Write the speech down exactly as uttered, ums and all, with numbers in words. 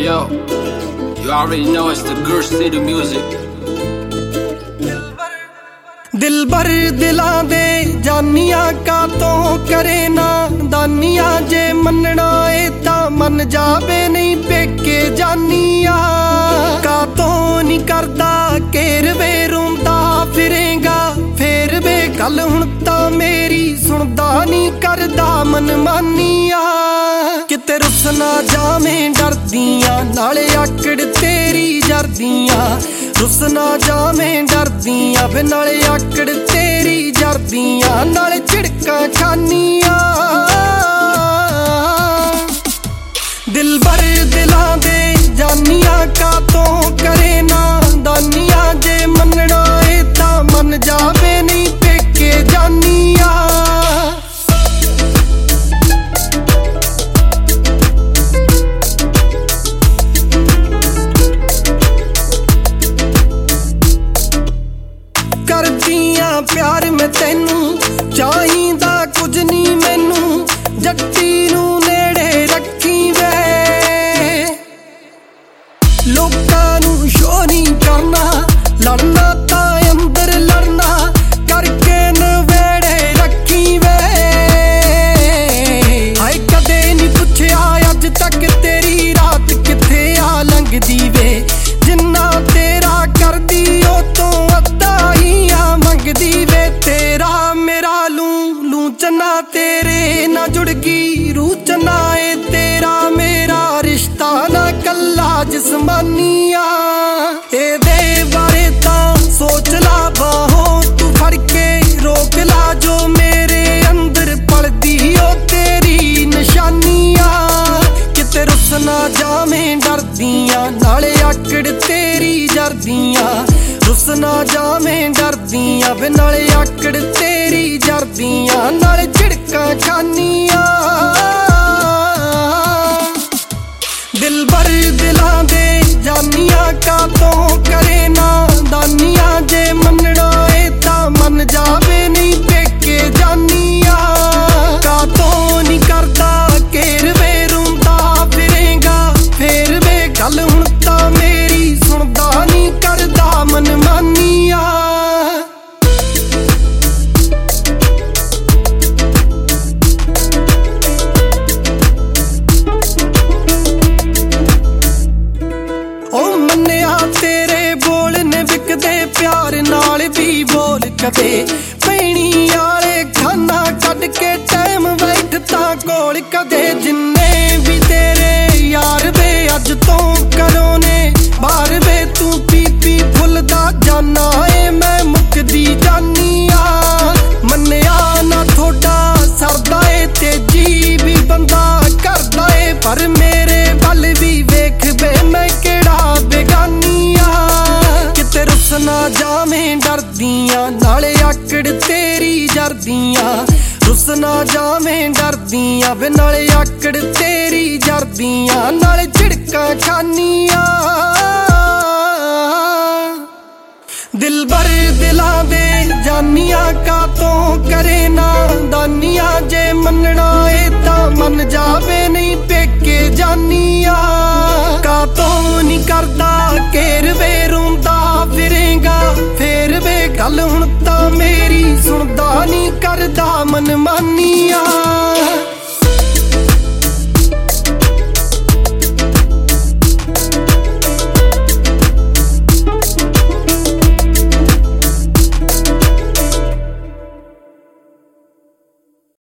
yo, you already know it's the Gur City music. दिलबर दिलां दे जानिया का तो करे ना दानिया जे मनना ए ता मन जावे नहीं पेके जानिया का तो नहीं करदा केर वे रोंदा फिरेगा फेर वे गल हुण ता मेरी सुनदा नहीं करदा मन मानिया किते रुस ना जावें डरदियां नाले आकड़ तेरी जरदियां रुस ना जावें डरदियां वे नाले आकड़ तेरी जरदियां नाले झिड़कां खानियां दिलबर दिलां दे जानिया का तो करे ना दानिया जे मनना ए ता मन जावे नहीं पेके जानिया करदियां प्यार मैं तेनू चाहिदा कुछ नहीं मैनू जट्टी नू नेड़े रखी वे लोकां नू शो नहीं करना लड़ना ता अंदर लड़ना करके नवेड़े रखी वे हाय कदे नहीं पुछया अज तक तेरी रात किथे आ लंघदी वे जिन्ना तेरा करदी ओ तो अद्धा ही आ मंगदी वे तेरा मेरा लू लू चना तेरे ना जुड़गी रूह चना ए तेरा मेरा रिश्ता ना कल्ला जिस्मानिया ए दे बारे ता सोच ला बाहों तू फड़ के रोक ला जो मेरे अंदर पलदी ओ तेरी निशानिया किते रुस ना जावें डरदियां नाले आकड़ तेरी जरदियां रुस ना जावें डरदियां वे नाले आकड़ तेरी जरदियां नाले झिड़कां खानियां दिलबर दिलां दे जानिया का तो करे ना दानिया जे मनना ए ता मन जावे नहीं पेके जानिया का तो नहीं करदा केर वे रोंदा फिरेगा फेर वे गल हुण ता मेरी सुनदा नहीं करदा मन मानिया तेरे बोल ने विकदे प्यार नाल भी बोल कदे पैनी आले खाना कट के टाइम बैठता कोल कदे जिन्ने भी तेरे यार वे अज तो करो ने बाहर वे तू पी पी फुलदा जाना ए मैं मुकदी जानिया मन्निया ना थोड़ा सरदा ए तेजी भी बंदा करदा ए पर मेरे बल भी वेख बे मैं केड़ा बेगानिया किते रुस ना जावें डरदियां नाले आकड़ तेरी जरदियां रुस ना जावें डरदियां वे नाले आकड़ तेरी जरदियां नाले झिड़कां खानियां दिलबर दिलां दे जानिया का तो करे ना दानिया जे मनना ए ता मन जावे नहीं पेके जानिया का तो नहीं करदा केर वे रोंदा फिरेगा फेर वे गल हुण ता मेरी सुनदा नहीं करदा मन मानिया।